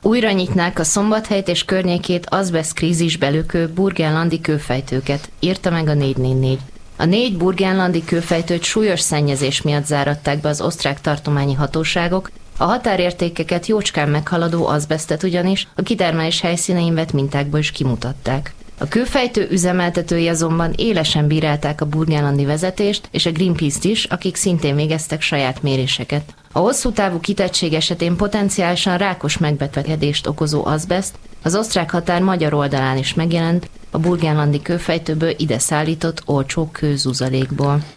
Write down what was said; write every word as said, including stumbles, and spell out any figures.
Újra nyitnák a Szombathelyt és környékét azbeszt krízisbe lökő burgenlandi kőfejtőket, írta meg a négy négy négy. A négy burgenlandi kőfejtőt súlyos szennyezés miatt záratták be az osztrák tartományi hatóságok, a határértékeket jócskán meghaladó azbesztet ugyanis a kitermelés helyszínein vett mintákból is kimutatták. A kőfejtő üzemeltetői azonban élesen bírálták a burgenlandi vezetést és a Greenpeace-t is, akik szintén végeztek saját méréseket. A hosszú távú kitettség esetén potenciálisan rákos megbetegedést okozó azbeszt az osztrák határ magyar oldalán is megjelent, a burgenlandi kőfejtőből ide szállított olcsó kőzuzalékból.